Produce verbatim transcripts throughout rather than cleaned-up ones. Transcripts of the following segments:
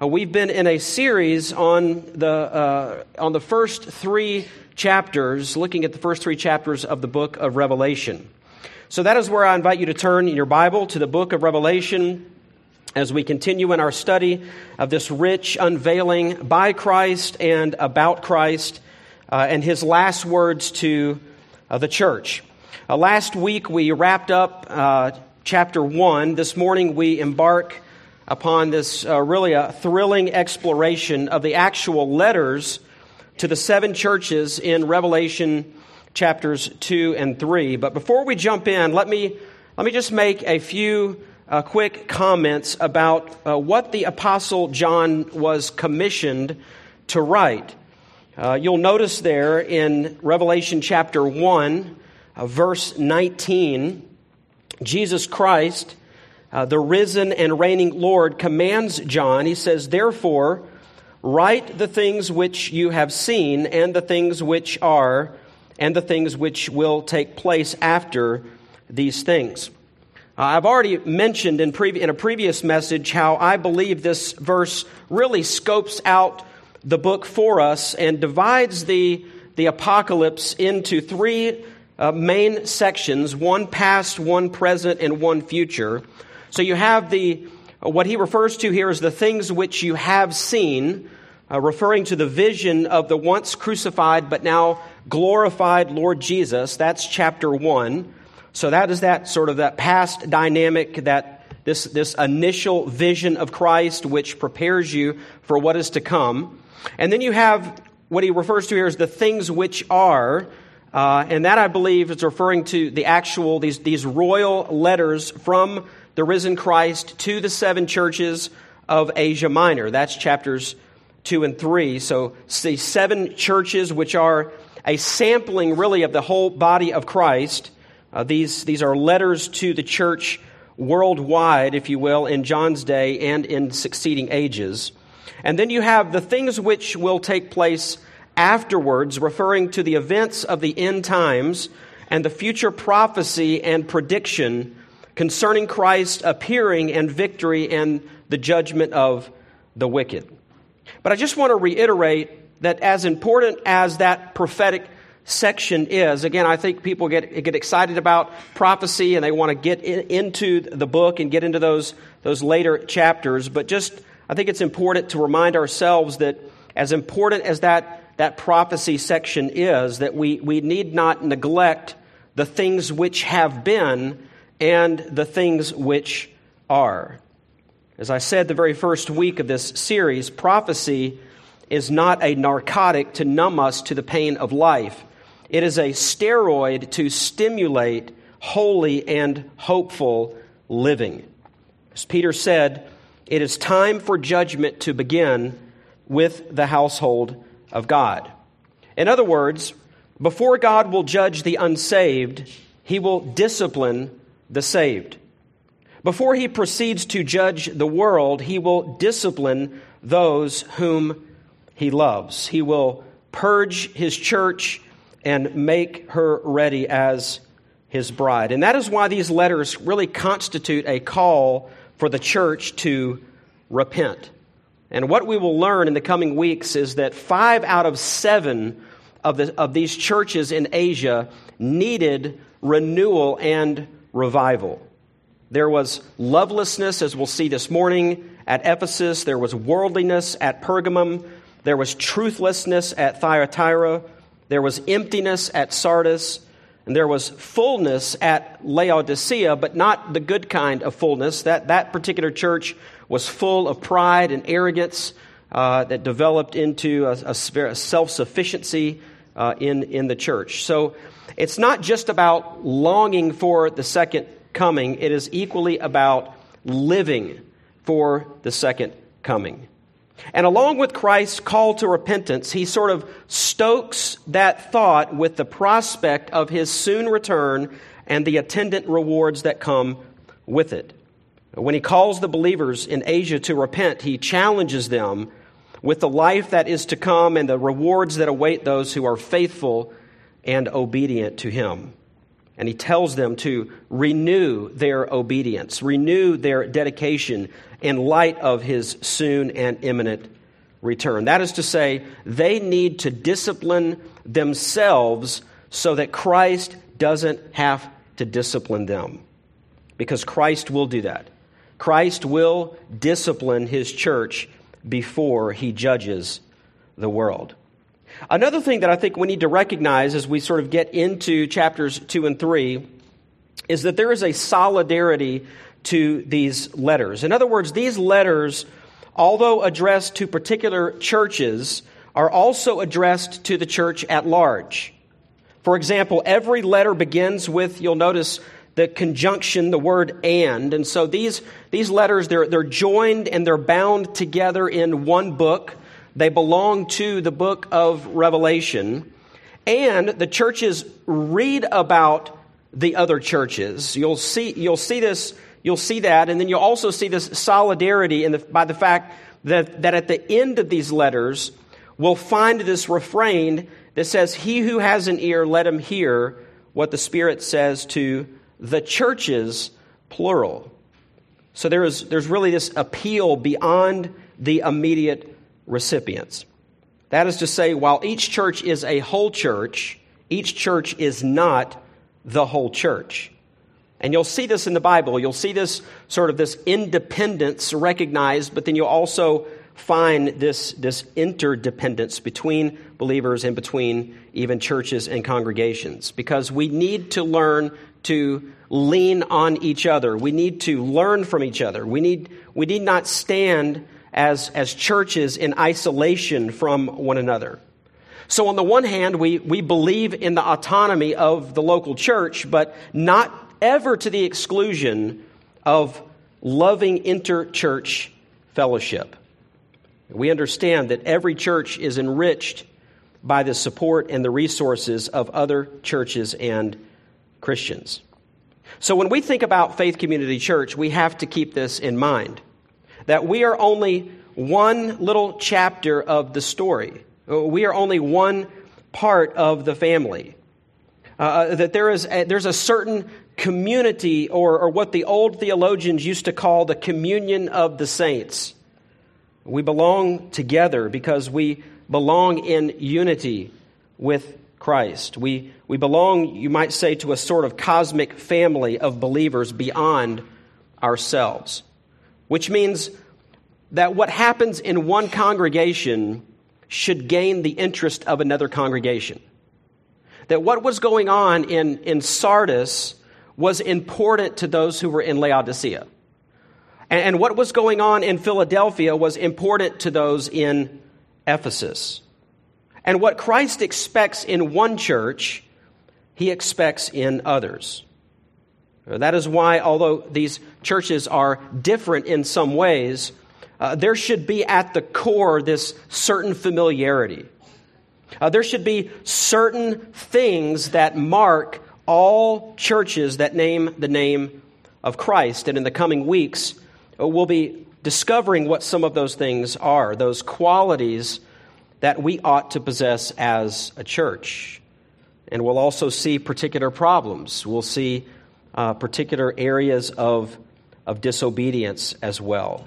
Uh, we've been in a series on the uh, on the first three chapters, looking at the first three chapters of the book of Revelation. So that is where I invite you to turn in your Bible to the book of Revelation as we continue in our study of this rich unveiling by Christ and about Christ uh, and His last words to uh, the church. Uh, last week we wrapped up uh, chapter one. This morning we embark upon this uh, really a thrilling exploration of the actual letters to the seven churches in Revelation chapters two and three. But before we jump in, let me let me just make a few uh, quick comments about uh, what the Apostle John was commissioned to write. Uh, you'll notice there in Revelation chapter one, uh, verse nineteen, Jesus Christ, Uh, the risen and reigning Lord, commands John. He says, "Therefore, write the things which you have seen, and the things which are, and the things which will take place after these things." Uh, I've already mentioned in, pre- in a previous message how I believe this verse really scopes out the book for us and divides the, the apocalypse into three uh, main sections, one past, one present, and one future. So you have the, what he refers to here is the things which you have seen, uh, referring to the vision of the once crucified but now glorified Lord Jesus. That's chapter one. So that is that sort of that past dynamic, that this, this initial vision of Christ which prepares you for what is to come. And then you have what he refers to here as the things which are, uh, and that I believe is referring to the actual, these, these royal letters from the risen Christ to the seven churches of Asia Minor. That's chapters two and three. So the seven churches, which are a sampling really of the whole body of Christ. Uh, these, these are letters to the church worldwide, if you will, in John's day and in succeeding ages. And then you have the things which will take place afterwards, referring to the events of the end times and the future prophecy and prediction concerning Christ appearing and victory and the judgment of the wicked. But I just want to reiterate that as important as that prophetic section is, again, I think people get get excited about prophecy and they want to get in, into the book and get into those those later chapters. But just, I think it's important to remind ourselves that as important as that, that prophecy section is, that we, we need not neglect the things which have been and the things which are. As I said the very first week of this series, prophecy is not a narcotic to numb us to the pain of life. It is a steroid to stimulate holy and hopeful living. As Peter said, it is time for judgment to begin with the household of God. In other words, before God will judge the unsaved, He will discipline the saved. Before He proceeds to judge the world, He will discipline those whom He loves. He will purge His church and make her ready as His bride. And that is why these letters really constitute a call for the church to repent. And what we will learn in the coming weeks is that five out of seven of, the, of these churches in Asia needed renewal and revival. There was lovelessness, as we'll see this morning, at Ephesus. There was worldliness at Pergamum. There was truthlessness at Thyatira. There was emptiness at Sardis. And there was fullness at Laodicea, but not the good kind of fullness. That, that particular church was full of pride and arrogance uh, that developed into a, a, a self-sufficiency uh, in, in the church. So it's not just about longing for the second coming. It is equally about living for the second coming. And along with Christ's call to repentance, He sort of stokes that thought with the prospect of His soon return and the attendant rewards that come with it. When He calls the believers in Asia to repent, He challenges them with the life that is to come and the rewards that await those who are faithful and obedient to Him. And He tells them to renew their obedience, renew their dedication, in light of his soon and imminent return. That is to say, they need to discipline themselves so that Christ doesn't have to discipline them. Because Christ will do that. Christ will discipline his church before he judges the world. Another thing that I think we need to recognize as we sort of get into chapters two and three is that there is a solidarity to these letters. In other words, these letters, although addressed to particular churches, are also addressed to the church at large. For example, every letter begins with, you'll notice, the conjunction, the word and. And so these, these letters, they're, they're joined and they're bound together in one book. They belong to the book of Revelation. And the churches read about the other churches. You'll see, you'll see this, you'll see that, and then you'll also see this solidarity in the, by the fact that, that at the end of these letters, we'll find this refrain that says, "He who has an ear, let him hear what the Spirit says to the churches," plural. So there is, there's really this appeal beyond the immediate recipients. That is to say, while each church is a whole church, each church is not the whole church. And you'll see this in the Bible. You'll see this sort of this independence recognized, but then you'll also find this, this interdependence between believers and between even churches and congregations. Because we need to learn to lean on each other. We need to learn from each other. We need, we need not stand as, as churches in isolation from one another. So on the one hand, we, we believe in the autonomy of the local church, but not ever to the exclusion of loving inter-church fellowship. We understand that every church is enriched by the support and the resources of other churches and Christians. So when we think about Faith Community Church, we have to keep this in mind, that we are only one little chapter of the story. We are only one part of the family. Uh, that there is a, there's a certain community, or, or what the old theologians used to call the communion of the saints. We belong together because we belong in unity with Christ. We, we belong, you might say, to a sort of cosmic family of believers beyond ourselves. Which means that what happens in one congregation should gain the interest of another congregation. That what was going on in, in Sardis was important to those who were in Laodicea. And, and what was going on in Philadelphia was important to those in Ephesus. And what Christ expects in one church, he expects in others. That is why, although these churches are different in some ways, uh, there should be at the core this certain familiarity. Uh, there should be certain things that mark all churches that name the name of Christ. And in the coming weeks, uh, we'll be discovering what some of those things are, those qualities that we ought to possess as a church. And we'll also see particular problems. We'll see uh, particular areas of, of disobedience as well.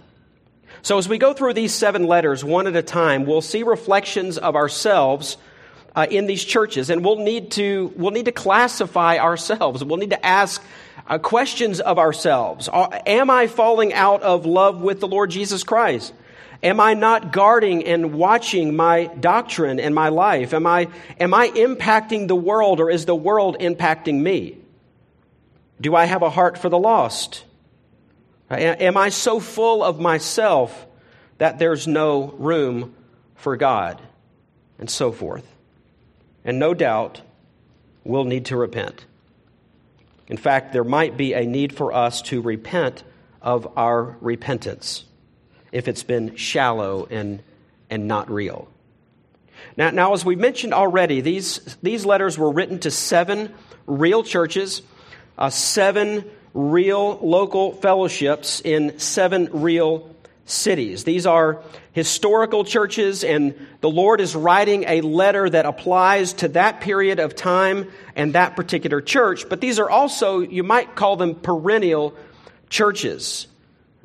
So as we go through these seven letters one at a time, we'll see reflections of ourselves uh, in these churches, and we'll need to we'll need to classify ourselves. We'll need to ask uh, questions of ourselves. Am I falling out of love with the Lord Jesus Christ? Am I not guarding and watching my doctrine and my life? Am I am I impacting the world, or is the world impacting me? Do I have a heart for the lost? Am I so full of myself that there's no room for God? And so forth. And no doubt, we'll need to repent. In fact, there might be a need for us to repent of our repentance if it's been shallow and, and not real. Now, now, as we mentioned already, these, these letters were written to seven real churches, uh, seven real local fellowships in seven real cities. These are historical churches, and the Lord is writing a letter that applies to that period of time and that particular church. But these are also, you might call them perennial churches.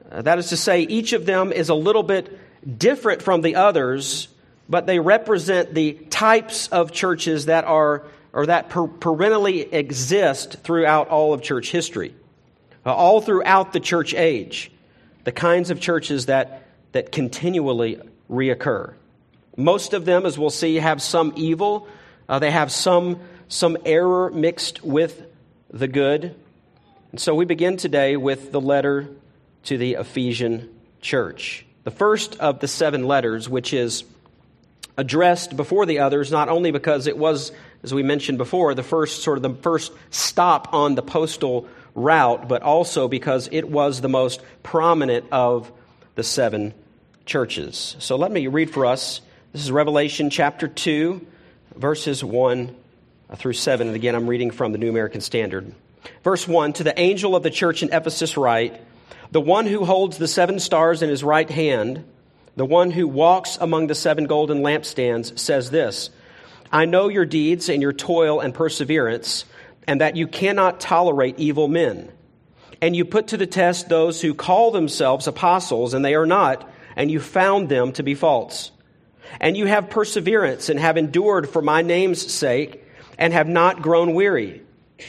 Uh, that is to say, each of them is a little bit different from the others, but they represent the types of churches that are or that per- perennially exist throughout all of church history, uh, all throughout the church age, the kinds of churches that, that continually reoccur. Most of them, as we'll see, have some evil. Uh, they have some, some error mixed with the good. And so we begin today with the letter to the Ephesian church, the first of the seven letters, which is addressed before the others, not only because it was, as we mentioned before, the first sort of the first stop on the postal route, but also because it was the most prominent of the seven churches. So let me read for us. This is Revelation chapter two, verses one through seven. And again, I'm reading from the New American Standard. Verse one, to the angel of the church in Ephesus write, the one who holds the seven stars in his right hand, the one who walks among the seven golden lampstands, says this, I know your deeds and your toil and perseverance, and that you cannot tolerate evil men. And you put to the test those who call themselves apostles, and they are not, and you found them to be false. And you have perseverance and have endured for my name's sake, and have not grown weary.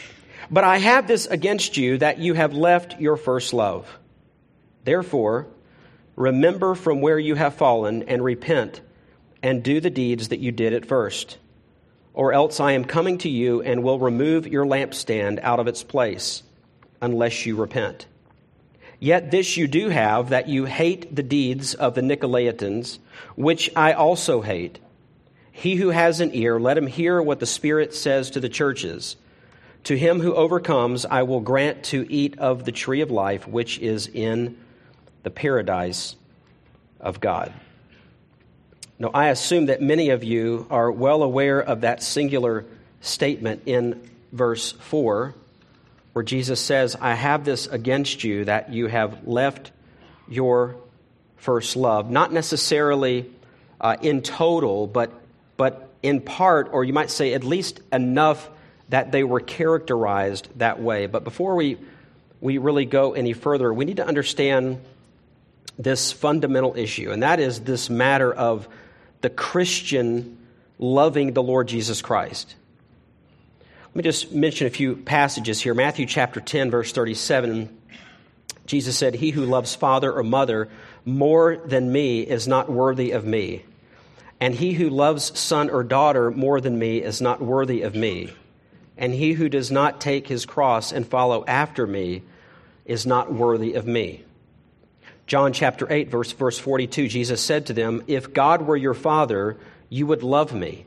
But I have this against you, that you have left your first love. Therefore, remember from where you have fallen, and repent, and do the deeds that you did at first. Or else I am coming to you, and will remove your lampstand out of its place, unless you repent. Yet this you do have, that you hate the deeds of the Nicolaitans, which I also hate. He who has an ear, let him hear what the Spirit says to the churches. To him who overcomes, I will grant to eat of the tree of life, which is in the paradise of God. Now, I assume that many of you are well aware of that singular statement in verse four, where Jesus says, I have this against you, that you have left your first love. Not necessarily uh, in total, but, but in part, or you might say at least enough that they were characterized that way. But before we, we really go any further, we need to understand this fundamental issue, and that is this matter of the Christian loving the Lord Jesus Christ. Let me just mention a few passages here. Matthew chapter ten, verse thirty-seven, Jesus said, he who loves father or mother more than me is not worthy of me, and he who loves son or daughter more than me is not worthy of me, and he who does not take his cross and follow after me is not worthy of me. John chapter eight, verse, verse forty-two, Jesus said to them, if God were your Father, you would love me.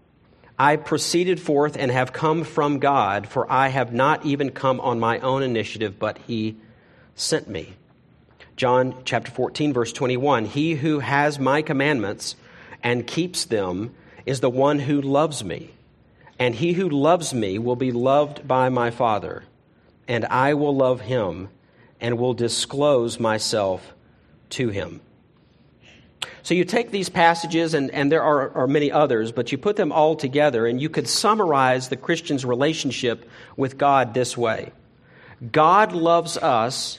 I proceeded forth and have come from God, for I have not even come on my own initiative, but he sent me. John chapter fourteen, verse twenty-one, he who has my commandments and keeps them is the one who loves me. And he who loves me will be loved by my Father, and I will love him and will disclose myself to him. So you take these passages, and, and there are, are many others, but you put them all together, and you could summarize the Christian's relationship with God this way. God loves us,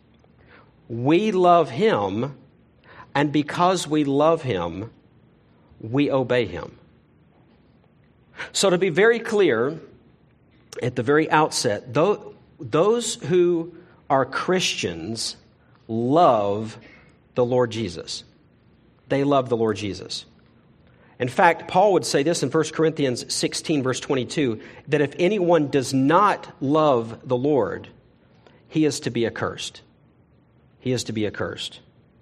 we love him, and because we love him, we obey him. So to be very clear, at the very outset, those who are Christians love the Lord Jesus. They love the Lord Jesus. In fact, Paul would say this in First Corinthians sixteen, verse twenty-two, that if anyone does not love the Lord, he is to be accursed. He is to be accursed.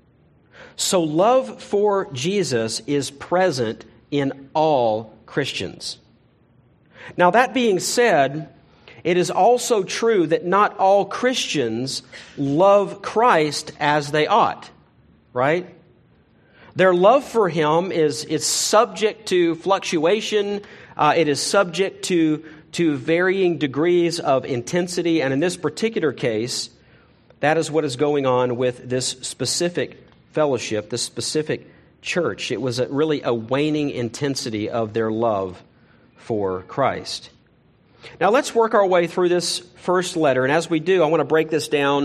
So love for Jesus is present in all Christians. Now, that being said, it is also true that not all Christians love Christ as they ought, right? Their love for him is, is subject to fluctuation. Uh, it is subject to, to varying degrees of intensity. And in this particular case, that is what is going on with this specific fellowship, this specific church. It was a, really a waning intensity of their love for Christ. Now let's work our way through this first letter. And as we do, I want to break this down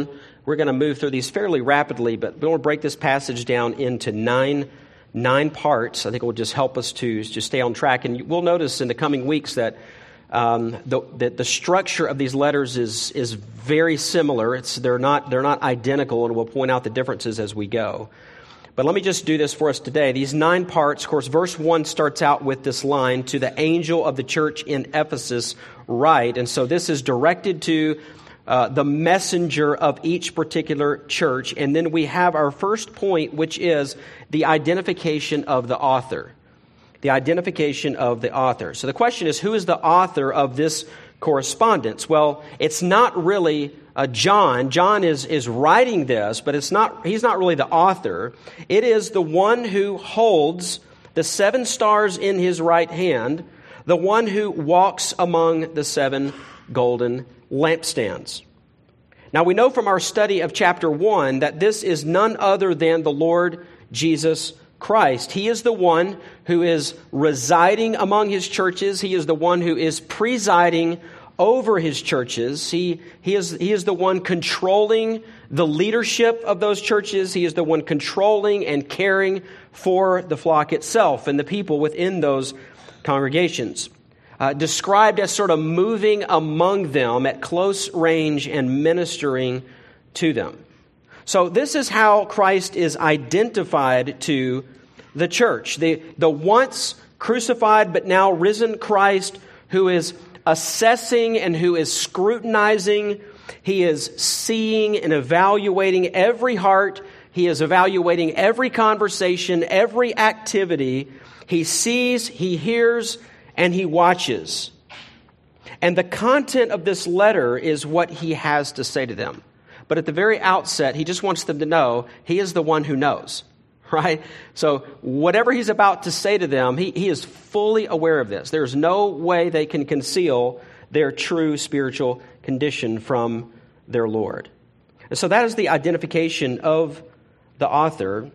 we're going to move through these fairly rapidly, but we want to break this passage down into nine nine parts. I think it will just help us to just stay on track. And we'll notice in the coming weeks that um, the, the the structure of these letters is is very similar. It's they're not they're not identical, and we'll point out the differences as we go. But let me just do this for us today. These nine parts, of course, verse one starts out with this line, "To the angel of the church in Ephesus write." And so this is directed to uh, the messenger of each particular church. And then we have our first point, which is the identification of the author. The identification of the author. So the question is, who is the author of this correspondence? Well, it's not really uh, John. John is is writing this, but it's not. He's not really the author. It is the one who holds the seven stars in his right hand, the one who walks among the seven golden lampstands. Now we know from our study of chapter one that this is none other than the Lord Jesus Christ. He is the one who is residing among his churches. He is the one who is presiding over his churches. He, he, is, he is the one controlling the leadership of those churches. He is the one controlling and caring for the flock itself and the people within those congregations. Uh, described as sort of moving among them at close range and ministering to them. So this is how Christ is identified to the church. The, the once crucified but now risen Christ who is assessing and who is scrutinizing. He is seeing and evaluating every heart. He is evaluating every conversation, every activity. He sees, he hears, and he watches. And the content of this letter is what he has to say to them. But at the very outset, he just wants them to know he is the one who knows, right? So whatever he's about to say to them, he, he is fully aware of this. There's no way they can conceal their true spiritual condition from their Lord. And so that is the identification of the author.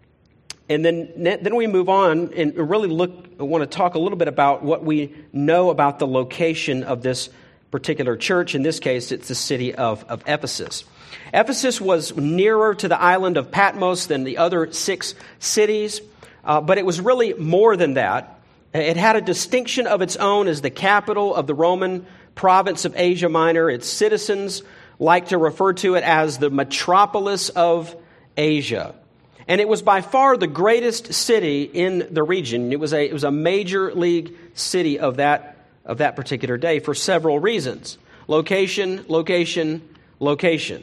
And then, then we move on and really look, I want to talk a little bit about what we know about the location of this particular church. In this case, it's the city of, of Ephesus. Ephesus was nearer to the island of Patmos than the other six cities, uh, but it was really more than that. It had a distinction of its own as the capital of the Roman province of Asia Minor. Its citizens like to refer to it as the metropolis of Asia. And it was by far the greatest city in the region. It was a, it was a major league city of that, of that particular day for several reasons. Location, location, location.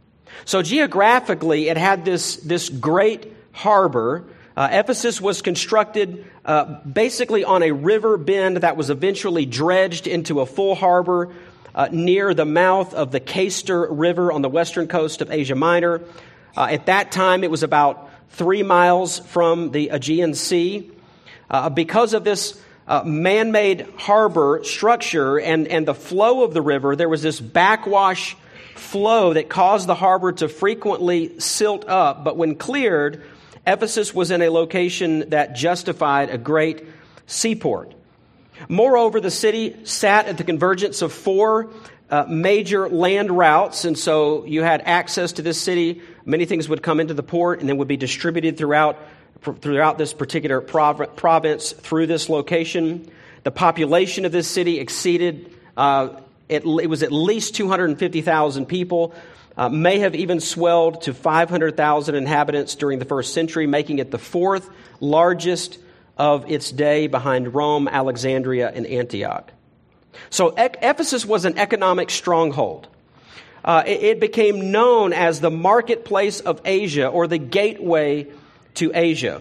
So geographically, it had this, this great harbor. Uh, Ephesus was constructed uh, basically on a river bend that was eventually dredged into a full harbor uh, near the mouth of the Cayster River on the western coast of Asia Minor. Uh, at that time, it was about three miles from the Aegean Sea. Uh, because of this uh, man-made harbor structure and, and the flow of the river, there was this backwash flow that caused the harbor to frequently silt up. But when cleared, Ephesus was in a location that justified a great seaport. Moreover, the city sat at the convergence of four uh, major land routes, and so you had access to this city. Many things would come into the port and then would be distributed throughout throughout this particular prov- province through this location. The population of this city exceeded, uh, it, it was at least two hundred fifty thousand people, uh, may have even swelled to five hundred thousand inhabitants during the first century, making it the fourth largest of its day behind Rome, Alexandria, and Antioch. So e- Ephesus was an economic stronghold. Uh, it, it became known as the marketplace of Asia, or the gateway to Asia.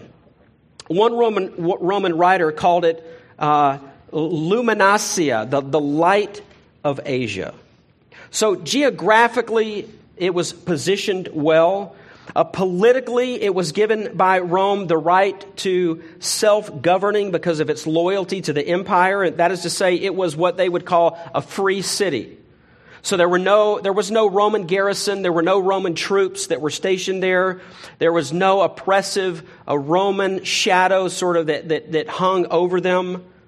One Roman Roman writer called it uh, Luminacia, the, the light of Asia. So geographically, it was positioned well. Uh, politically, it was given by Rome the right to self-governing because of its loyalty to the empire. And that is to say, it was what they would call a free city. So there were no, there was no Roman garrison. There were no Roman troops that were stationed there. There was no oppressive uh, Roman shadow sort of that, that, that hung over them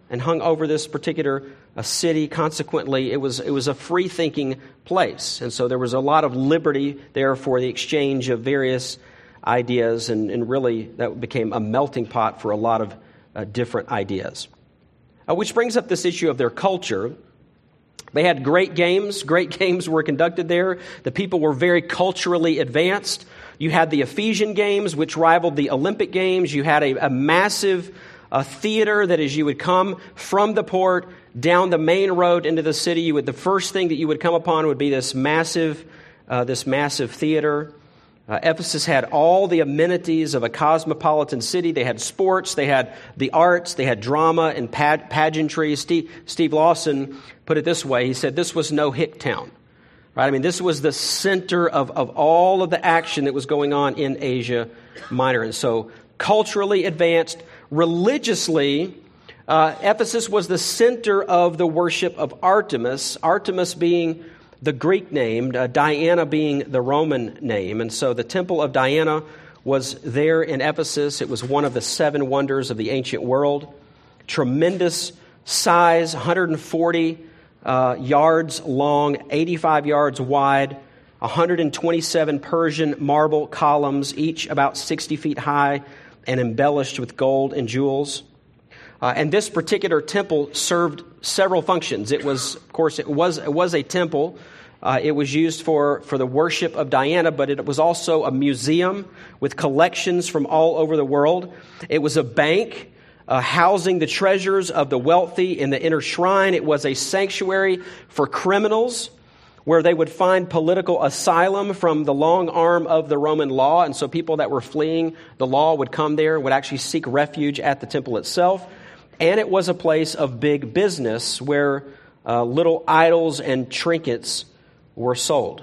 and hung over this particular uh, city. Consequently, it was it was a free-thinking place. And so there was a lot of liberty there for the exchange of various ideas, and, and really that became a melting pot for a lot of uh, different ideas. Uh, which brings up this issue of their culture. They had great games. Great games were conducted there. The people were very culturally advanced. You had the Ephesian Games, which rivaled the Olympic Games. You had a, a massive uh, theater that as you would come from the port down the main road into the city, you would the first thing that you would come upon would be this massive, uh, this massive theater. Uh, Ephesus had all the amenities of a cosmopolitan city. They had sports, they had the arts, they had drama and pad- pageantry. Steve, Steve Lawson put it this way. He said this was no hick town. Right? I mean, this was the center of, of all of the action that was going on in Asia Minor. And so culturally advanced, religiously, uh, Ephesus was the center of the worship of Artemis, Artemis being the Greek name, uh, Diana being the Roman name. And so the temple of Diana was there in Ephesus. It was one of the seven wonders of the ancient world. Tremendous size, one hundred forty Uh, yards long, eighty-five yards wide, one hundred twenty-seven Persian marble columns, each about sixty feet high and embellished with gold and jewels. Uh, and this particular temple served several functions. It was, of course, it was it was a temple. Uh, it was used for, for the worship of Diana, but it was also a museum with collections from all over the world. It was a bank Uh, housing the treasures of the wealthy in the inner shrine. It was a sanctuary for criminals where they would find political asylum from the long arm of the Roman law. And so people that were fleeing the law would come there, would actually seek refuge at the temple itself. And it was a place of big business where uh, little idols and trinkets were sold.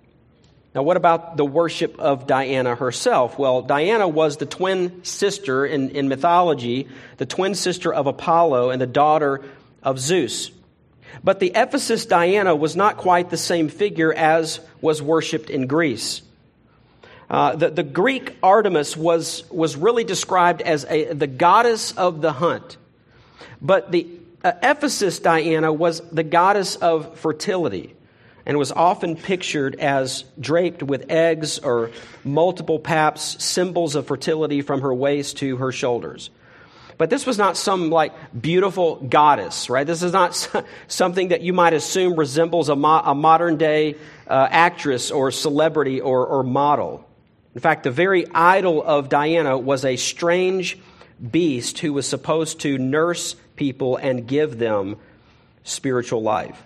Now, what about the worship of Diana herself? Well, Diana was the twin sister in, in mythology, the twin sister of Apollo and the daughter of Zeus. But the Ephesus Diana was not quite the same figure as was worshipped in Greece. Uh, the, the Greek Artemis was, was really described as a, the goddess of the hunt. But the uh, Ephesus Diana was the goddess of fertility, and was often pictured as draped with eggs or multiple paps, symbols of fertility from her waist to her shoulders. But this was not some like beautiful goddess, right? This is not something that you might assume resembles a, mo- a modern day uh, actress or celebrity or, or model. In fact, the very idol of Diana was a strange beast who was supposed to nurse people and give them spiritual life.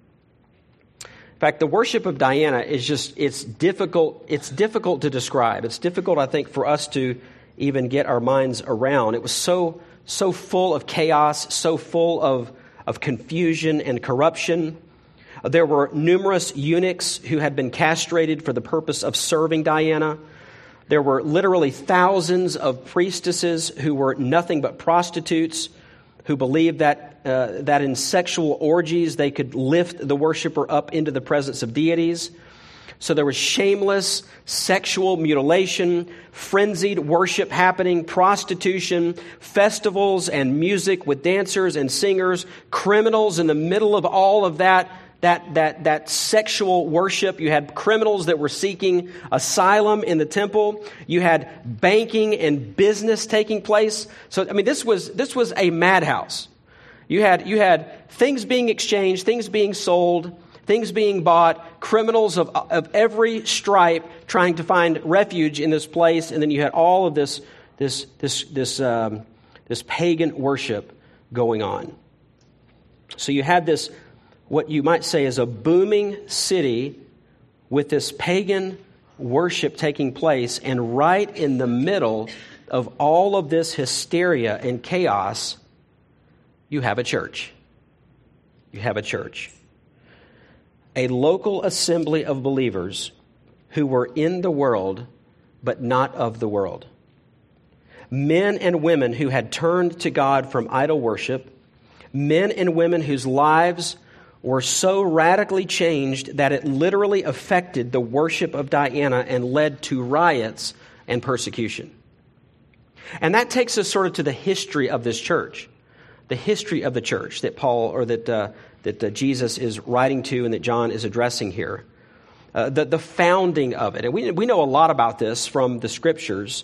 In fact, the worship of Diana is just, it's difficult, it's difficult to describe. It's difficult, I think, for us to even get our minds around. It was so, so full of chaos, so full of, of confusion and corruption. There were numerous eunuchs who had been castrated for the purpose of serving Diana. There were literally thousands of priestesses who were nothing but prostitutes, who believed that uh, that in sexual orgies they could lift the worshiper up into the presence of deities. So there was shameless sexual mutilation, frenzied worship happening, prostitution, festivals and music with dancers and singers, criminals in the middle of all of that, that, that, that sexual worship. You had criminals that were seeking asylum in the temple. You had banking and business taking place. So, I mean, this was, this was a madhouse. You had, you had things being exchanged, things being sold, things being bought, criminals of, of every stripe trying to find refuge in this place. And then you had all of this, this, this, this, um, this pagan worship going on. So you had this, what you might say is a booming city with this pagan worship taking place, and right in the middle of all of this hysteria and chaos, you have a church. You have a church. A local assembly of believers who were in the world, but not of the world. Men and women who had turned to God from idol worship. Men and women whose lives were so radically changed that it literally affected the worship of Diana and led to riots and persecution. And that takes us sort of to the history of this church. the history of the church that Paul or that uh, that uh, Jesus is writing to and that John is addressing here. Uh, the, the founding of it. And we, we know a lot about this from the Scriptures.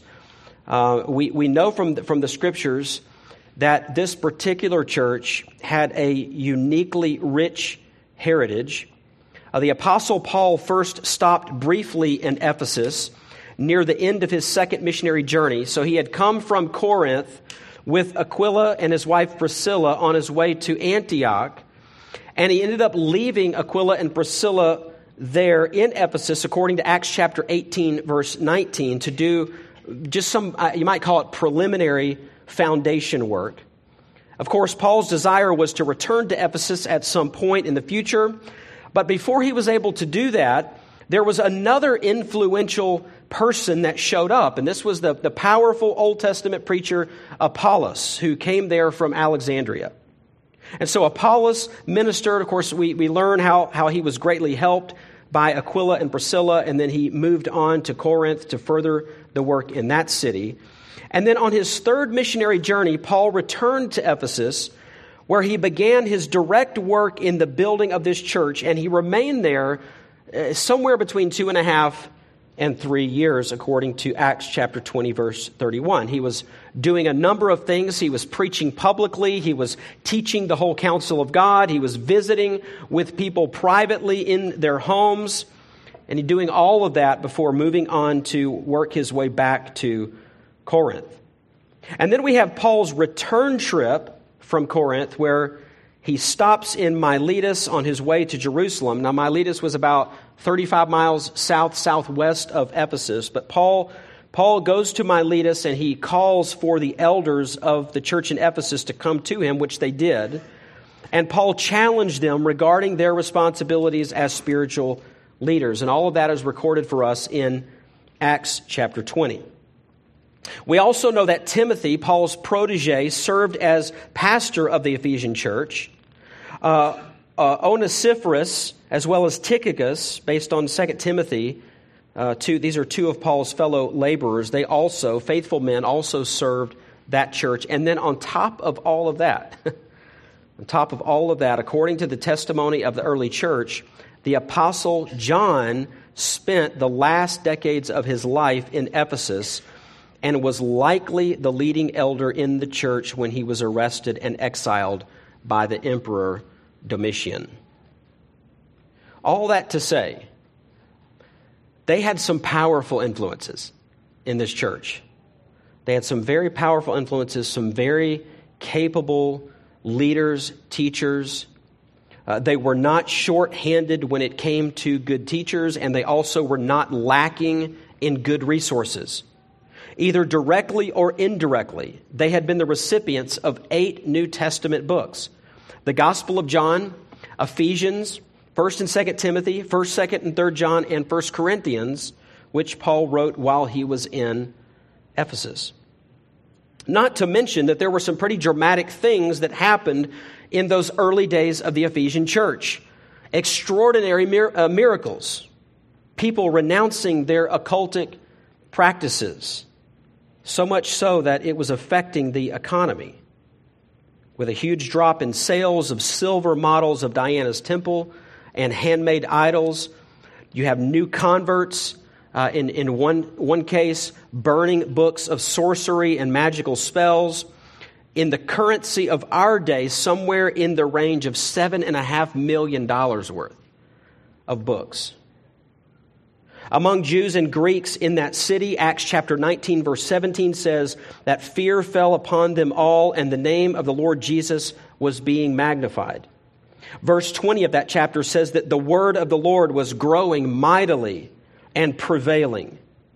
Uh, we, we know from the, from the Scriptures that this particular church had a uniquely rich heritage. Uh, the Apostle Paul first stopped briefly in Ephesus near the end of his second missionary journey. So he had come from Corinth with Aquila and his wife Priscilla on his way to Antioch. And he ended up leaving Aquila and Priscilla there in Ephesus, according to Acts chapter eighteen, verse nineteen, to do just some, uh, you might call it preliminary foundation work. Of course, Paul's desire was to return to Ephesus at some point in the future. But before he was able to do that, there was another influential person that showed up. And this was the, the powerful Old Testament preacher Apollos, who came there from Alexandria. And so Apollos ministered. Of course, we, we learn how, how he was greatly helped by Aquila and Priscilla, and then he moved on to Corinth to further the work in that city. And then on his third missionary journey, Paul returned to Ephesus, where he began his direct work in the building of this church, and he remained there uh, somewhere between two and a half and three years, according to Acts chapter twenty, verse thirty-one. He was doing a number of things. He was preaching publicly. He was teaching the whole counsel of God. He was visiting with people privately in their homes. And he doing all of that before moving on to work his way back to Corinth. And then we have Paul's return trip from Corinth, where he stops in Miletus on his way to Jerusalem. Now, Miletus was about thirty-five miles south-southwest of Ephesus. But Paul, Paul goes to Miletus and he calls for the elders of the church in Ephesus to come to him, which they did. And Paul challenged them regarding their responsibilities as spiritual leaders. And all of that is recorded for us in Acts chapter twenty. We also know that Timothy, Paul's protege, served as pastor of the Ephesian church. Uh, uh, Onesiphorus, as well as Tychicus, based on Second Timothy, uh, two, these are two of Paul's fellow laborers. They also, faithful men, also served that church. And then on top of all of that, on top of all of that, according to the testimony of the early church, the Apostle John spent the last decades of his life in Ephesus and was likely the leading elder in the church when he was arrested and exiled by the Emperor Domitian. All that to say, they had some powerful influences in this church. They had some very powerful influences, some very capable leaders, teachers. Uh, they were not short-handed when it came to good teachers, and they also were not lacking in good resources. Either directly or indirectly, they had been the recipients of eight New Testament books. The Gospel of John, Ephesians, First and Second Timothy, First, Second, and Third John, and First Corinthians, which Paul wrote while he was in Ephesus. Not to mention that there were some pretty dramatic things that happened in those early days of the Ephesian church. Extraordinary mir- uh, miracles. People renouncing their occultic practices. So much so that it was affecting the economy. With a huge drop in sales of silver models of Diana's temple and handmade idols. You have new converts, uh, in, in one, one case, burning books of sorcery and magical spells. In the currency of our day, somewhere in the range of seven and a half million dollars worth of books. Among Jews and Greeks in that city, Acts chapter nineteen, verse seventeen says that fear fell upon them all, and the name of the Lord Jesus was being magnified. Verse twenty of that chapter says that the word of the Lord was growing mightily and prevailing.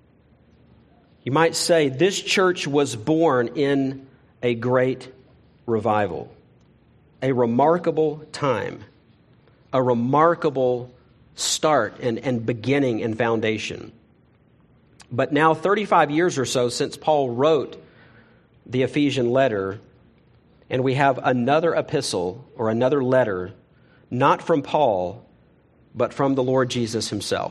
You might say this church was born in a great revival, a remarkable time, a remarkable start and, and beginning and foundation. But now thirty-five years or so since Paul wrote the Ephesian letter, and we have another epistle or another letter, not from Paul, but from the Lord Jesus himself.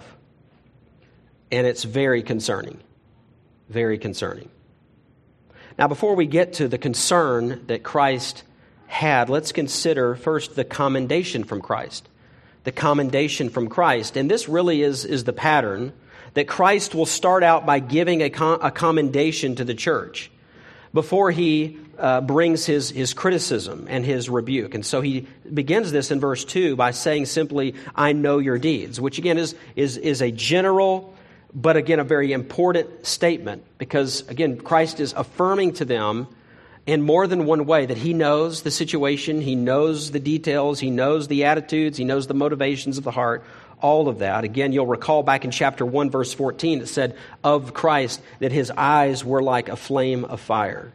And it's very concerning, very concerning. Now, before we get to the concern that Christ had, let's consider first the commendation from Christ. The commendation from Christ. And this really is, is the pattern, that Christ will start out by giving a, com- a commendation to the church before he uh, brings his, his criticism and his rebuke. And so he begins this in verse two by saying simply, I know your deeds, which again is, is, is a general, but again, a very important statement, because again, Christ is affirming to them in more than one way that he knows the situation, he knows the details, he knows the attitudes, he knows the motivations of the heart, all of that. Again, you'll recall back in chapter one, verse fourteen, it said of Christ that his eyes were like a flame of fire.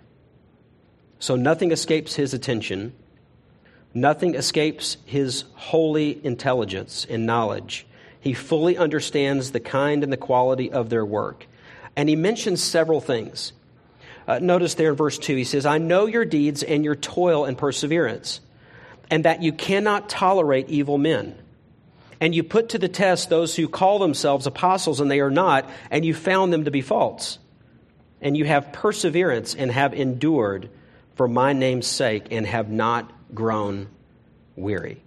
So nothing escapes his attention. Nothing escapes his holy intelligence and knowledge. He fully understands the kind and the quality of their work. And he mentions several things. Uh, notice there in verse two, he says, I know your deeds and your toil and perseverance, and that you cannot tolerate evil men. And you put to the test those who call themselves apostles, and they are not, and you found them to be false. And you have perseverance and have endured for my name's sake and have not grown weary.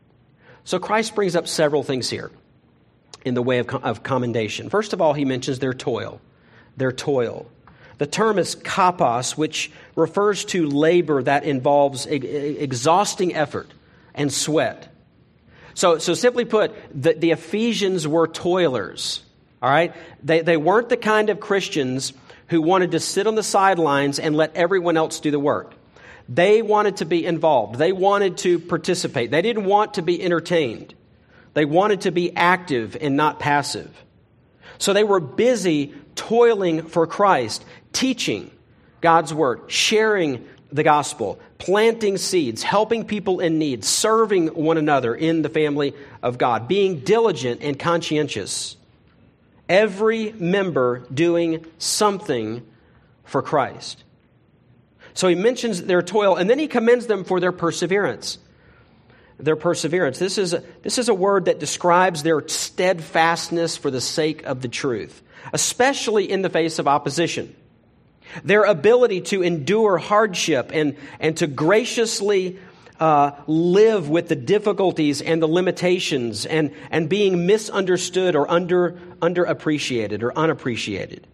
So Christ brings up several things here in the way of, of commendation. First of all, he mentions their toil. Their toil. The term is kapos, which refers to labor that involves exhausting effort and sweat. So, so simply put, the, the Ephesians were toilers. All right? They, they weren't the kind of Christians who wanted to sit on the sidelines and let everyone else do the work. They wanted to be involved. They wanted to participate. They didn't want to be entertained. They wanted to be active and not passive. So they were busy toiling for Christ, teaching God's word, sharing the gospel, planting seeds, helping people in need, serving one another in the family of God, being diligent and conscientious. Every member doing something for Christ. So he mentions their toil, and then he commends them for their perseverance. Their perseverance. This is a, this is a word that describes their steadfastness for the sake of the truth, especially in the face of opposition. Their ability to endure hardship and, and to graciously uh, live with the difficulties and the limitations and, and being misunderstood or under underappreciated or unappreciated.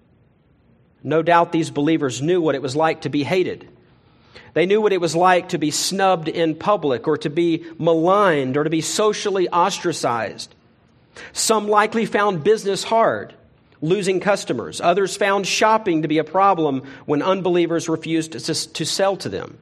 No doubt these believers knew what it was like to be hated. They knew what it was like to be snubbed in public or to be maligned or to be socially ostracized. Some likely found business hard, losing customers. Others found shopping to be a problem when unbelievers refused to, to sell to them.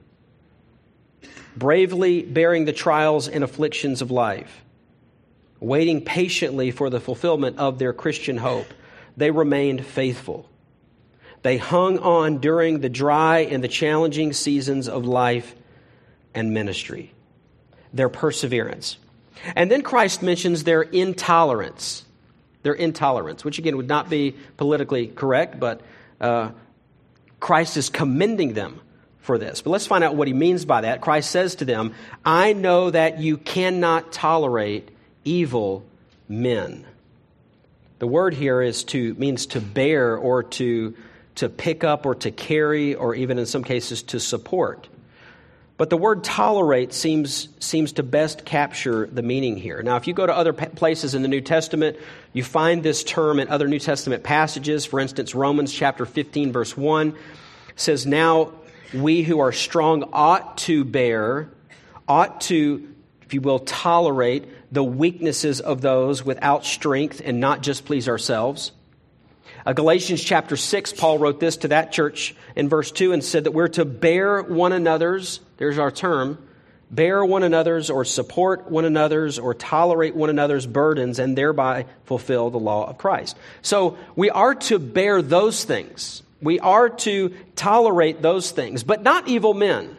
Bravely bearing the trials and afflictions of life, waiting patiently for the fulfillment of their Christian hope, they remained faithful. They hung on during the dry and the challenging seasons of life and ministry. Their perseverance. And then Christ mentions their intolerance. Their intolerance, which again would not be politically correct, but uh, Christ is commending them for this. But let's find out what he means by that. Christ says to them, I know that you cannot tolerate evil men. The word here is to means to bear or to to pick up or to carry or even in some cases to support. But the word tolerate seems seems to best capture the meaning here. Now, if you go to other places in the New Testament, you find this term in other New Testament passages. For instance, Romans chapter fifteen, verse one says, now we who are strong ought to bear, ought to, if you will, tolerate the weaknesses of those without strength and not just please ourselves. Uh, Galatians chapter six, Paul wrote this to that church in verse two and said that we're to bear one another's, there's our term, bear one another's or support one another's or tolerate one another's burdens and thereby fulfill the law of Christ. So we are to bear those things. We are to tolerate those things, but not evil men,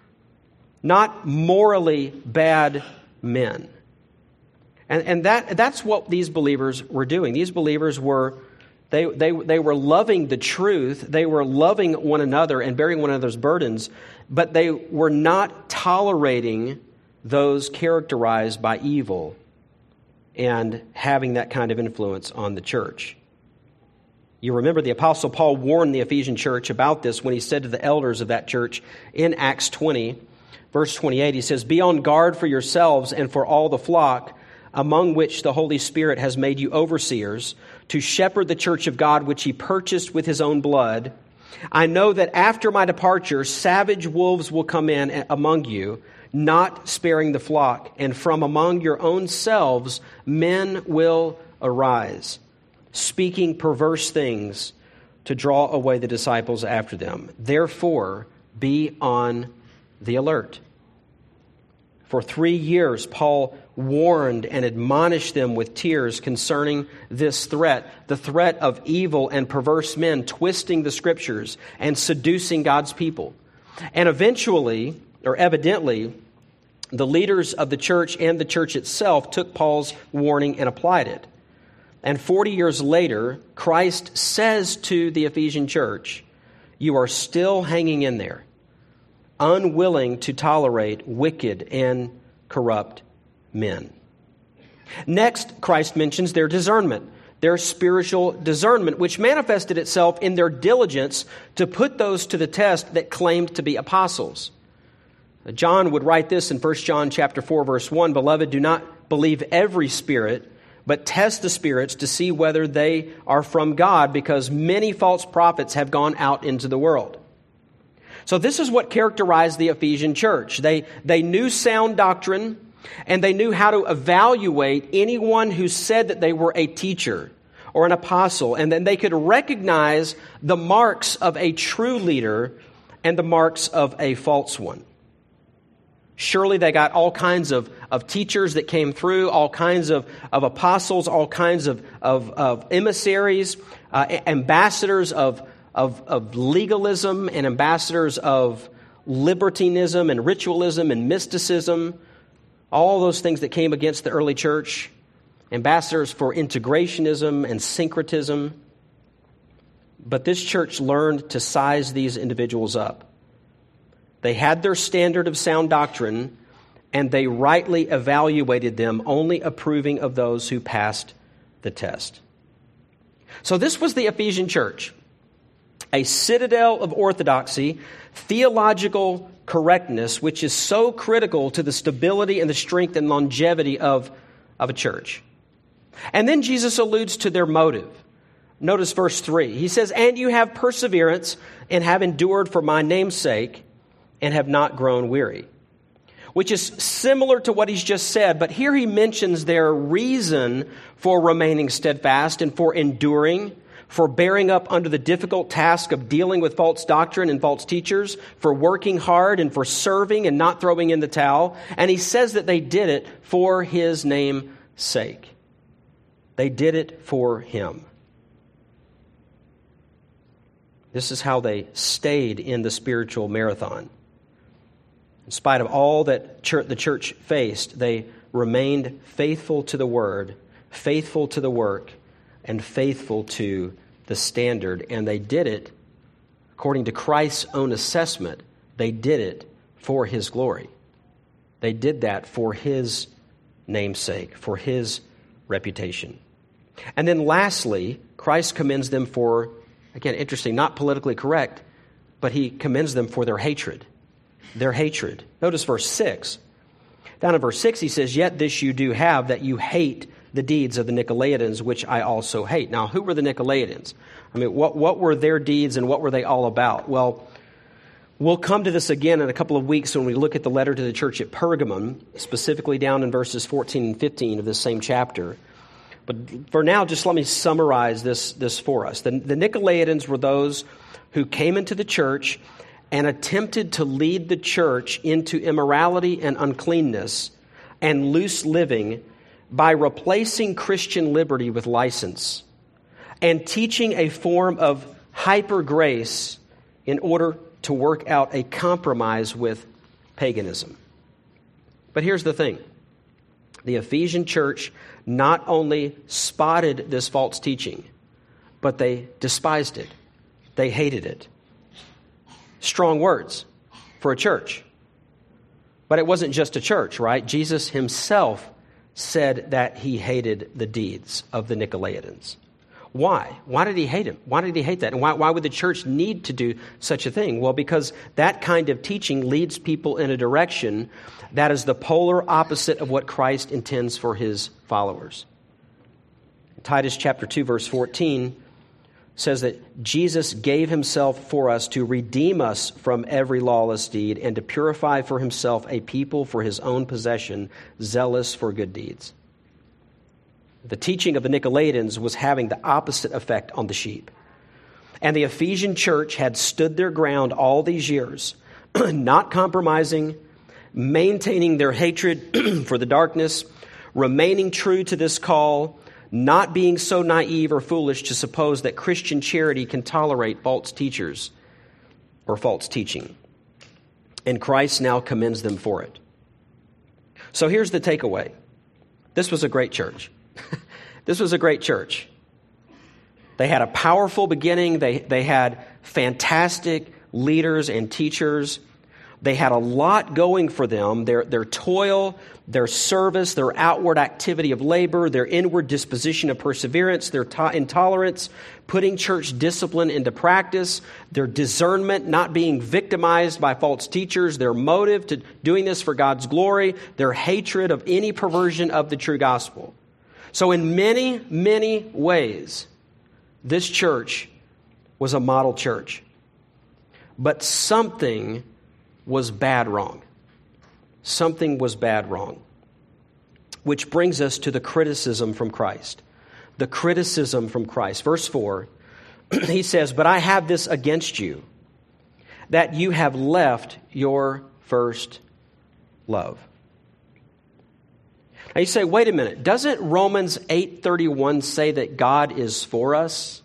not morally bad men. And, and that that's what these believers were doing. These believers were They, they, they were loving the truth. They were loving one another and bearing one another's burdens, but they were not tolerating those characterized by evil and having that kind of influence on the church. You remember the Apostle Paul warned the Ephesian church about this when he said to the elders of that church in Acts twenty, Verse twenty-eight, he says, "Be on guard for yourselves and for all the flock, among which the Holy Spirit has made you overseers, to shepherd the church of God, which he purchased with his own blood. I know that after my departure, savage wolves will come in among you, not sparing the flock, and from among your own selves men will arise, speaking perverse things to draw away the disciples after them. Therefore, be on the alert." For three years, Paul warned and admonished them with tears concerning this threat, the threat of evil and perverse men twisting the Scriptures and seducing God's people. And eventually, or evidently, the leaders of the church and the church itself took Paul's warning and applied it. And forty years later, Christ says to the Ephesian church, "You are still hanging in there, unwilling to tolerate wicked and corrupt men." Next, Christ mentions their discernment, their spiritual discernment, which manifested itself in their diligence to put those to the test that claimed to be apostles. John would write this in First John chapter four, verse one, "Beloved, do not believe every spirit, but test the spirits to see whether they are from God, because many false prophets have gone out into the world." So this is what characterized the Ephesian church. They, they knew sound doctrine, and they knew how to evaluate anyone who said that they were a teacher or an apostle, and then they could recognize the marks of a true leader and the marks of a false one. Surely they got all kinds of, of teachers that came through, all kinds of, of apostles, all kinds of, of, of emissaries, uh, ambassadors of Of, of legalism and ambassadors of libertinism and ritualism and mysticism, all those things that came against the early church, ambassadors for integrationism and syncretism. But this church learned to size these individuals up. They had their standard of sound doctrine, and they rightly evaluated them, only approving of those who passed the test. So this was the Ephesian church. A citadel of orthodoxy, theological correctness, which is so critical to the stability and the strength and longevity of, of a church. And then Jesus alludes to their motive. Notice verse three. He says, "And you have perseverance and have endured for my name's sake and have not grown weary." Which is similar to what he's just said, but here he mentions their reason for remaining steadfast and for enduring, for bearing up under the difficult task of dealing with false doctrine and false teachers, for working hard and for serving and not throwing in the towel. And he says that they did it for his name's sake. They did it for him. This is how they stayed in the spiritual marathon. In spite of all that the church faced, they remained faithful to the word, faithful to the work, and faithful to the standard. And they did it, according to Christ's own assessment, they did it for his glory. They did that for his namesake, for his reputation. And then lastly, Christ commends them for, again, interesting, not politically correct, but he commends them for their hatred. Their hatred. Notice verse six. Down in verse six, he says, "Yet this you do have, that you hate the deeds of the Nicolaitans, which I also hate." Now, who were the Nicolaitans? I mean, what, what were their deeds and what were they all about? Well, we'll come to this again in a couple of weeks when we look at the letter to the church at Pergamum, specifically down in verses fourteen and fifteen of this same chapter. But for now, just let me summarize this, this for us. The, the Nicolaitans were those who came into the church and attempted to lead the church into immorality and uncleanness and loose living by replacing Christian liberty with license and teaching a form of hyper grace in order to work out a compromise with paganism. But here's the thing. The Ephesian church not only spotted this false teaching, but they despised it. They hated it. Strong words for a church. But it wasn't just a church, right? Jesus himself said that he hated the deeds of the Nicolaitans. Why? Why did he hate him? Why did he hate that? And why, why would the church need to do such a thing? Well, because that kind of teaching leads people in a direction that is the polar opposite of what Christ intends for his followers. Titus chapter two, verse fourteen says that Jesus gave himself for us to redeem us from every lawless deed and to purify for himself a people for his own possession, zealous for good deeds. The teaching of the Nicolaitans was having the opposite effect on the sheep. And the Ephesian church had stood their ground all these years, not compromising, maintaining their hatred for the darkness, remaining true to this call, not being so naive or foolish to suppose that Christian charity can tolerate false teachers or false teaching. And Christ now commends them for it. So here's the takeaway. This was a great church. This was a great church. They had a powerful beginning. They, they had fantastic leaders and teachers. They had a lot going for them. Their, their toil, their service, their outward activity of labor, their inward disposition of perseverance, their to- intolerance, putting church discipline into practice, their discernment, not being victimized by false teachers, their motive to doing this for God's glory, their hatred of any perversion of the true gospel. So in many, many ways, this church was a model church. But something was bad wrong. Something was bad wrong. Which brings us to the criticism from Christ. The criticism from Christ. Verse four, he says, "But I have this against you, that you have left your first love." Now you say, wait a minute, doesn't Romans eight thirty-one say that God is for us?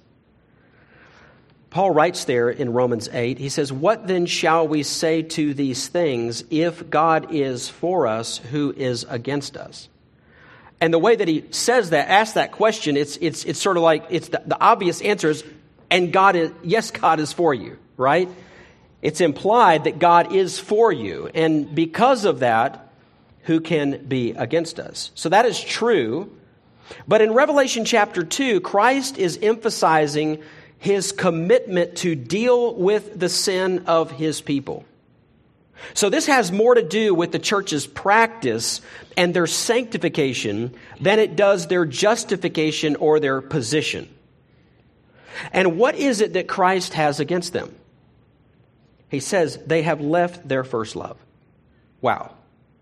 Paul writes there in Romans eight, he says, "What then shall we say to these things? If God is for us, who is against us?" And the way that he says that, asks that question, it's it's it's sort of like, it's the, the obvious answer is, and God is, yes, God is for you, right? It's implied that God is for you. And because of that, who can be against us? So that is true. But in Revelation chapter two, Christ is emphasizing his commitment to deal with the sin of his people. So this has more to do with the church's practice and their sanctification than it does their justification or their position. And what is it that Christ has against them? He says they have left their first love. Wow.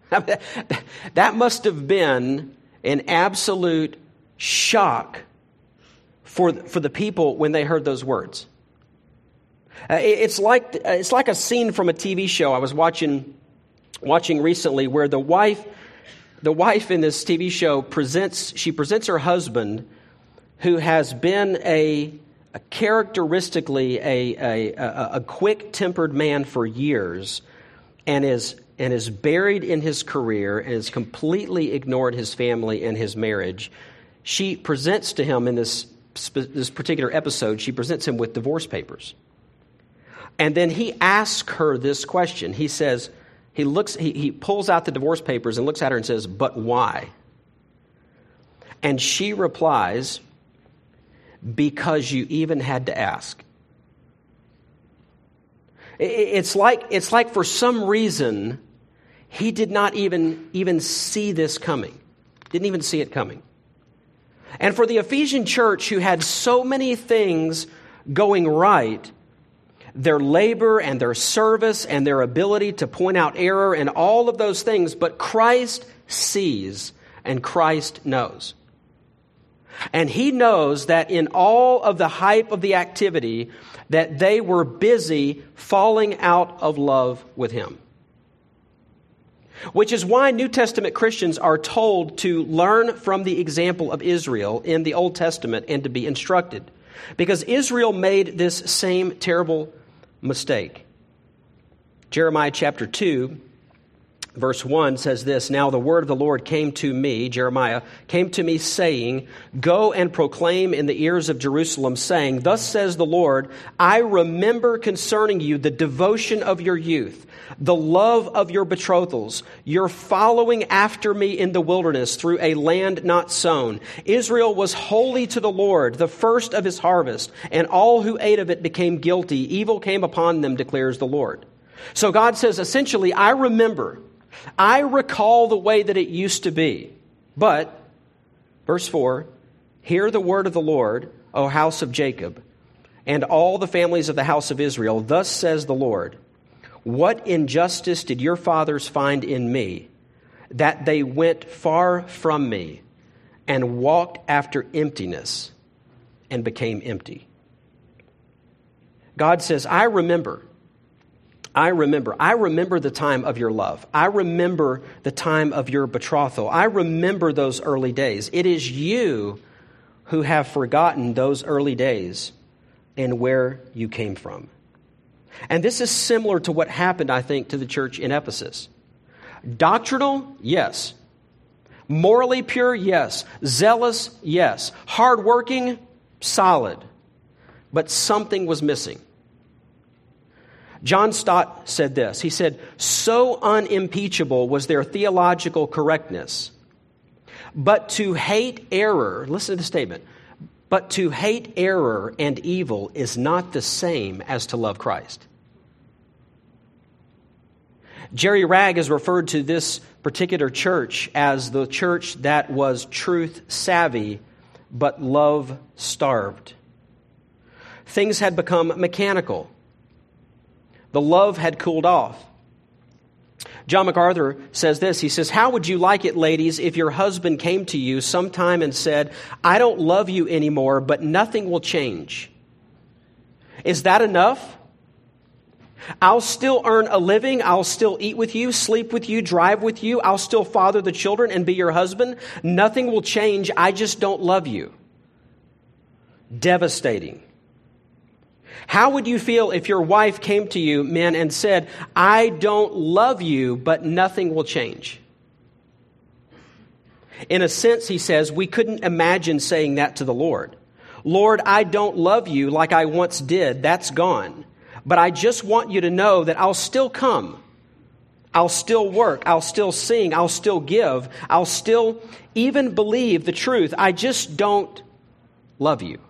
That must have been an absolute shock for, for the people when they heard those words. Uh, it's like it's like a scene from a T V show I was watching watching recently, where the wife the wife in this T V show presents she presents her husband, who has been a, a characteristically a a, a, a quick-tempered man for years, and is and is buried in his career and has completely ignored his family and his marriage. She presents to him in this this particular episode, she presents him with divorce papers. And then he asks her this question. He says, he looks, he, he pulls out the divorce papers and looks at her and says, "But why?" And she replies, "Because you even had to ask." It's like, it's like for some reason, he did not even, even see this coming. Didn't even see it coming. And for the Ephesian church, who had so many things going right, their labor and their service and their ability to point out error and all of those things, but Christ sees and Christ knows. And he knows that in all of the hype of the activity, that they were busy falling out of love with him. Which is why New Testament Christians are told to learn from the example of Israel in the Old Testament and to be instructed. Because Israel made this same terrible mistake. Jeremiah chapter two, Verse one says this, "Now the word of the Lord came to me," Jeremiah, "came to me saying, go and proclaim in the ears of Jerusalem, saying, thus says the Lord, I remember concerning you the devotion of your youth, the love of your betrothals, your following after me in the wilderness through a land not sown. Israel was holy to the Lord, the first of his harvest, and all who ate of it became guilty. Evil came upon them, declares the Lord." So God says, essentially, I remember, I recall the way that it used to be. But, verse four, "Hear the word of the Lord, O house of Jacob, and all the families of the house of Israel. Thus says the Lord, what injustice did your fathers find in me, that they went far from me and walked after emptiness and became empty?" God says, I remember. I remember. I remember the time of your love. I remember the time of your betrothal. I remember those early days. It is you who have forgotten those early days and where you came from. And this is similar to what happened, I think, to the church in Ephesus. Doctrinal, yes. Morally pure, yes. Zealous, yes. Hardworking, solid. But something was missing. John Stott said this. He said, so unimpeachable was their theological correctness. But to hate error, listen to the statement, but to hate error and evil is not the same as to love Christ. Jerry Ragg has referred to this particular church as the church that was truth savvy, but love starved. Things had become mechanical. The love had cooled off. John MacArthur says this. He says, how would you like it, ladies, if your husband came to you sometime and said, I don't love you anymore, but nothing will change? Is that enough? I'll still earn a living. I'll still eat with you, sleep with you, drive with you. I'll still father the children and be your husband. Nothing will change. I just don't love you. Devastating. How would you feel if your wife came to you, men, and said, I don't love you, but nothing will change? In a sense, he says, we couldn't imagine saying that to the Lord. Lord, I don't love you like I once did. That's gone. But I just want you to know that I'll still come. I'll still work. I'll still sing. I'll still give. I'll still even believe the truth. I just don't love you.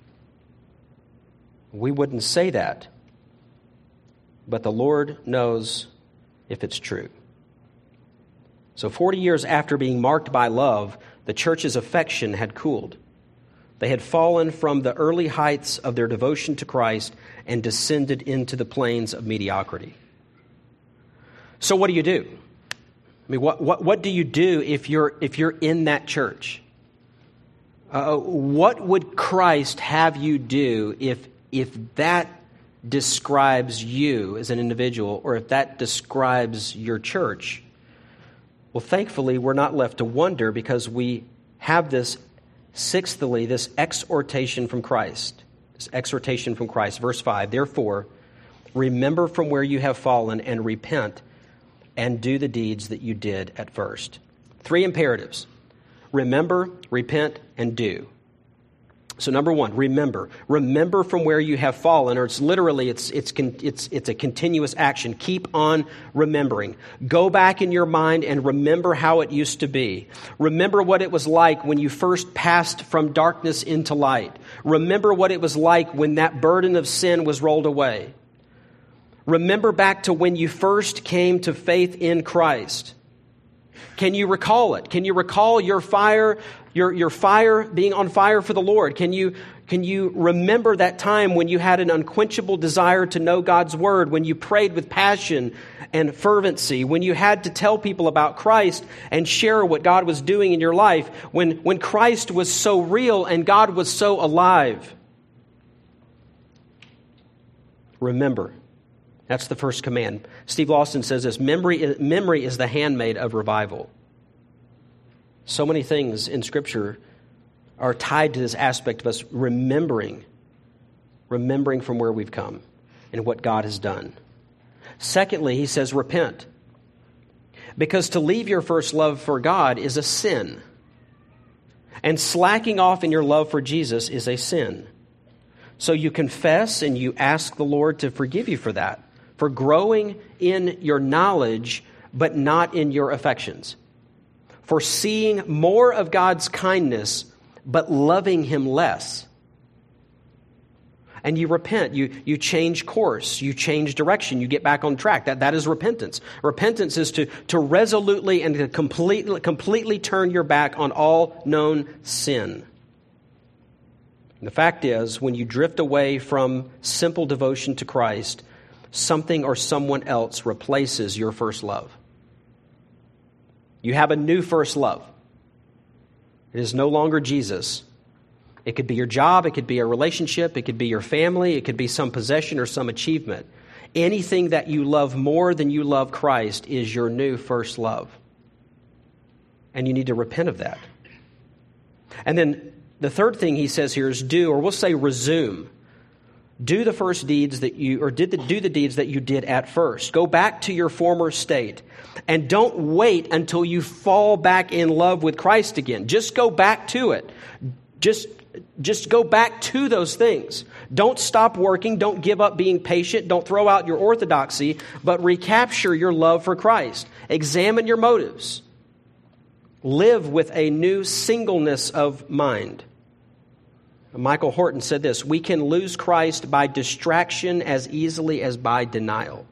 We wouldn't say that, but the Lord knows if it's true. So forty years after being marked by love, the church's affection had cooled. They had fallen from the early heights of their devotion to Christ and descended into the plains of mediocrity. So what do you do? I mean, what what, what do you do if you're if you're in that church? Uh, what would Christ have you do if If that describes you as an individual, or if that describes your church? Well, thankfully, we're not left to wonder, because we have this, sixthly, this exhortation from Christ. This exhortation from Christ. Verse five, therefore, remember from where you have fallen and repent and do the deeds that you did at first. Three imperatives. Remember, repent, and do. So number one, remember. Remember from where you have fallen, or it's literally, it's it's it's it's a continuous action. Keep on remembering. Go back in your mind and remember how it used to be. Remember what it was like when you first passed from darkness into light. Remember what it was like when that burden of sin was rolled away. Remember back to when you first came to faith in Christ. Can you recall it? Can you recall your fire, your, your fire being on fire for the Lord? Can you, can you remember that time when you had an unquenchable desire to know God's word, when you prayed with passion and fervency, when you had to tell people about Christ and share what God was doing in your life, when, when Christ was so real and God was so alive? Remember. That's the first command. Steve Lawson says this, memory, memory is the handmaid of revival. So many things in Scripture are tied to this aspect of us remembering, remembering from where we've come and what God has done. Secondly, he says repent. Because to leave your first love for God is a sin. And slacking off in your love for Jesus is a sin. So you confess and you ask the Lord to forgive you for that, for growing in your knowledge, but not in your affections, for seeing more of God's kindness, but loving Him less. And you repent, you, you change course, you change direction, you get back on track. That, that is repentance. Repentance is to, to resolutely and to completely, completely turn your back on all known sin. And the fact is, when you drift away from simple devotion to Christ, something or someone else replaces your first love. You have a new first love. It is no longer Jesus. It could be your job, it could be a relationship, it could be your family, it could be some possession or some achievement. Anything that you love more than you love Christ is your new first love. And you need to repent of that. And then the third thing he says here is do, or we'll say resume. Do the first deeds that you, or did the, do the deeds that you did at first. Go back to your former state. And don't wait until you fall back in love with Christ again. Just go back to it. Just, just go back to those things. Don't stop working. Don't give up being patient. Don't throw out your orthodoxy, but recapture your love for Christ. Examine your motives. Live with a new singleness of mind. Michael Horton said this: we can lose Christ by distraction as easily as by denial.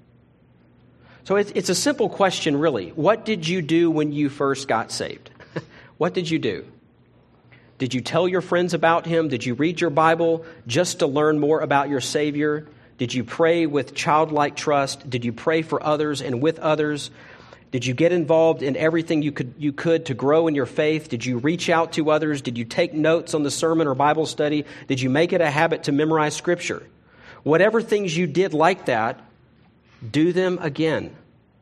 So it's, it's a simple question, really. What did you do when you first got saved? What did you do? Did you tell your friends about Him? Did you read your Bible just to learn more about your Savior? Did you pray with childlike trust? Did you pray for others and with others? Did you get involved in everything you could you could to grow in your faith? Did you reach out to others? Did you take notes on the sermon or Bible study? Did you make it a habit to memorize Scripture? Whatever things you did like that, do them again.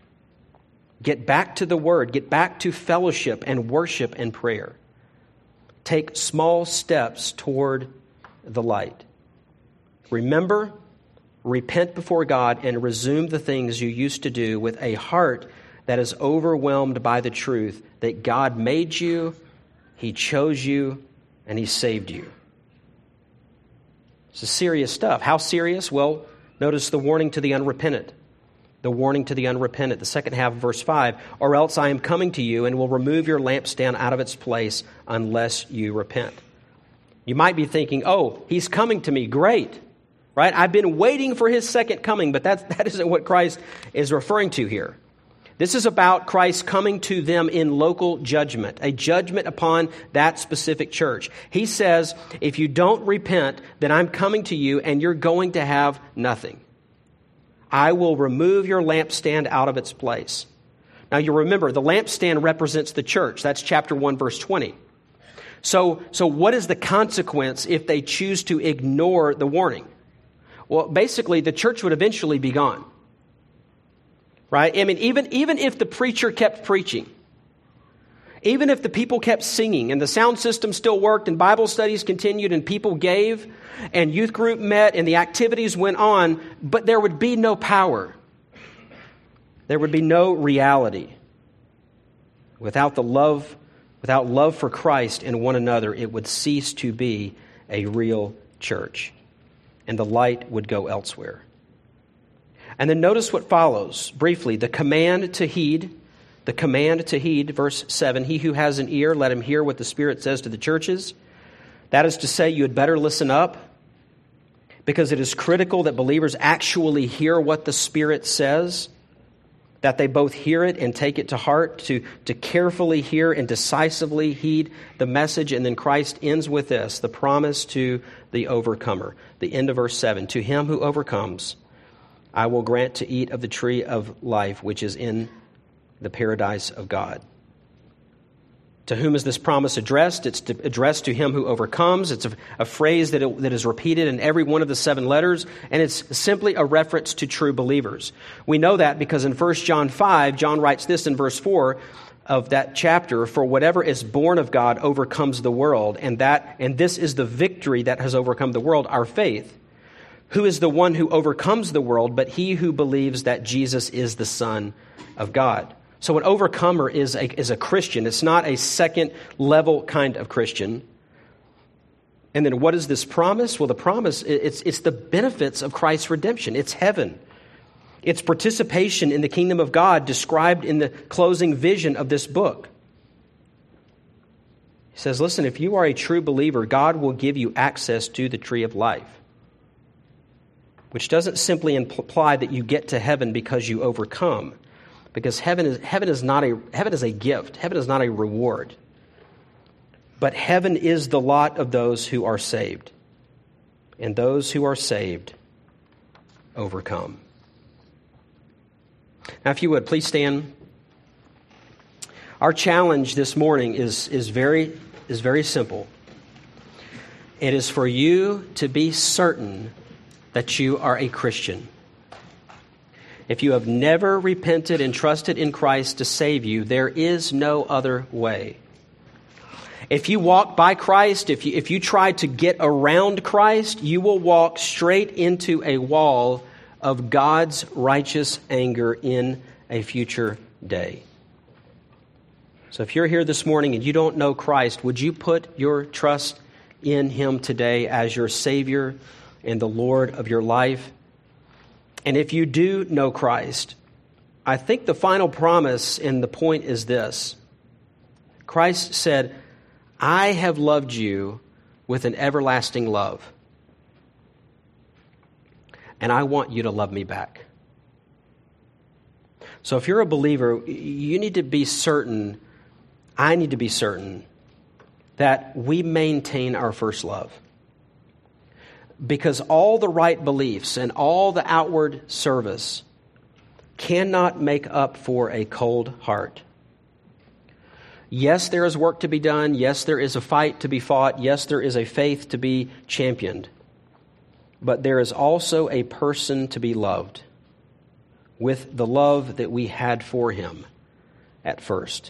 Get back to the Word. Get back to fellowship and worship and prayer. Take small steps toward the light. Remember, repent before God, and resume the things you used to do with a heart that is overwhelmed by the truth that God made you, He chose you, and He saved you. It's serious stuff. How serious? Well, notice the warning to the unrepentant. The warning to the unrepentant, the second half of verse five, or else I am coming to you and will remove your lampstand out of its place unless you repent. You might be thinking, oh, He's coming to me, great, right? I've been waiting for His second coming, but that, that isn't what Christ is referring to here. This is about Christ coming to them in local judgment, a judgment upon that specific church. He says, if you don't repent, then I'm coming to you and you're going to have nothing. I will remove your lampstand out of its place. Now you remember, the lampstand represents the church. That's chapter one, verse twenty. So, so what is the consequence if they choose to ignore the warning? Well, basically, the church would eventually be gone. Right? I mean, even, even if the preacher kept preaching, even if the people kept singing and the sound system still worked and Bible studies continued and people gave and youth group met and the activities went on, but there would be no power. There would be no reality. Without the love, without love for Christ and one another, it would cease to be a real church, and the light would go elsewhere. And then notice what follows briefly. The command to heed. The command to heed, verse seven. He who has an ear, let him hear what the Spirit says to the churches. That is to say, you had better listen up, because it is critical that believers actually hear what the Spirit says, that they both hear it and take it to heart, to, to carefully hear and decisively heed the message. And then Christ ends with this, the promise to the overcomer. The end of verse seven. To him who overcomes, I will grant to eat of the tree of life, which is in the paradise of God. To whom is this promise addressed? It's to, addressed to him who overcomes. It's a, a phrase that, it, that is repeated in every one of the seven letters, and it's simply a reference to true believers. We know that because in First John five, John writes this in verse four of that chapter, for whatever is born of God overcomes the world, and that and this is the victory that has overcome the world, our faith. Who is the one who overcomes the world but he who believes that Jesus is the Son of God? So an overcomer is a, is a Christian. It's not a second level kind of Christian. And then what is this promise? Well, the promise, it's, it's the benefits of Christ's redemption. It's heaven. It's participation in the kingdom of God described in the closing vision of this book. He says, listen, if you are a true believer, God will give you access to the tree of life, which doesn't simply imply that you get to heaven because you overcome, because heaven is, heaven is not a, heaven is a gift. Heaven is not a reward. But heaven is the lot of those who are saved. And those who are saved overcome. Now, if you would, please stand. Our challenge this morning is, is, very, is very simple. It is for you to be certain that you are a Christian. If you have never repented and trusted in Christ to save you, there is no other way. If you walk by Christ, if you, if you try to get around Christ, you will walk straight into a wall of God's righteous anger in a future day. So if you're here this morning and you don't know Christ, would you put your trust in Him today as your Savior and the Lord of your life? And if you do know Christ, I think the final promise and the point is this. Christ said, I have loved you with an everlasting love, and I want you to love me back. So if you're a believer, you need to be certain, I need to be certain, that we maintain our first love. Because all the right beliefs and all the outward service cannot make up for a cold heart. Yes, there is work to be done. Yes, there is a fight to be fought. Yes, there is a faith to be championed. But there is also a person to be loved with the love that we had for him at first.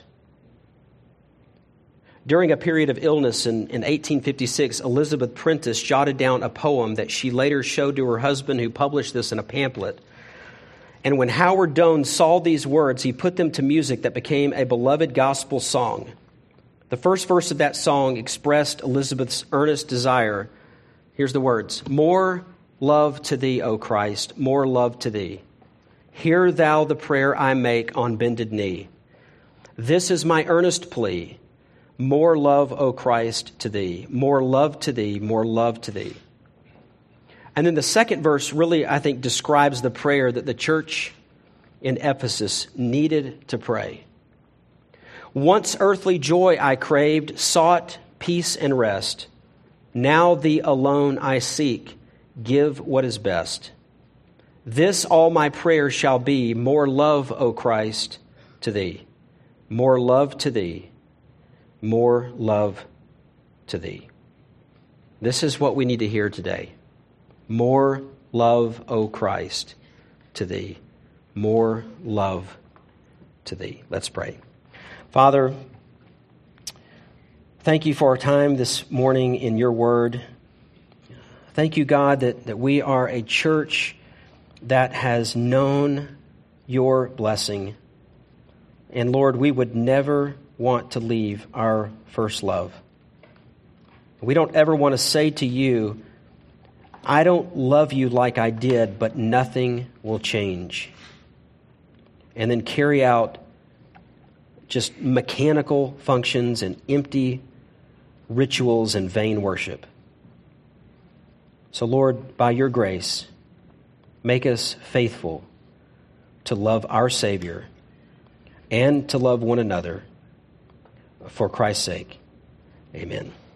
During a period of illness in, in eighteen fifty-six, Elizabeth Prentice jotted down a poem that she later showed to her husband, who published this in a pamphlet. And when Howard Doane saw these words, he put them to music that became a beloved gospel song. The first verse of that song expressed Elizabeth's earnest desire. Here's the words. More love to thee, O Christ, more love to thee. Hear thou the prayer I make on bended knee. This is my earnest plea. More love, O Christ, to thee. More love to thee, more love to thee. And then the second verse really, I think, describes the prayer that the church in Ephesus needed to pray. Once earthly joy I craved, sought peace and rest. Now thee alone I seek, give what is best. This all my prayer shall be, more love, O Christ, to thee. More love to thee. More love to thee. This is what we need to hear today. More love, O Christ, to thee. More love to thee. Let's pray. Father, thank you for our time this morning in your word. Thank you, God, that, that we are a church that has known your blessing. And Lord, we would never want to leave our first love. We don't ever want to say to you, I don't love you like I did, but nothing will change. And then carry out just mechanical functions and empty rituals and vain worship. So Lord, by your grace, make us faithful to love our Savior and to love one another for Christ's sake. Amen.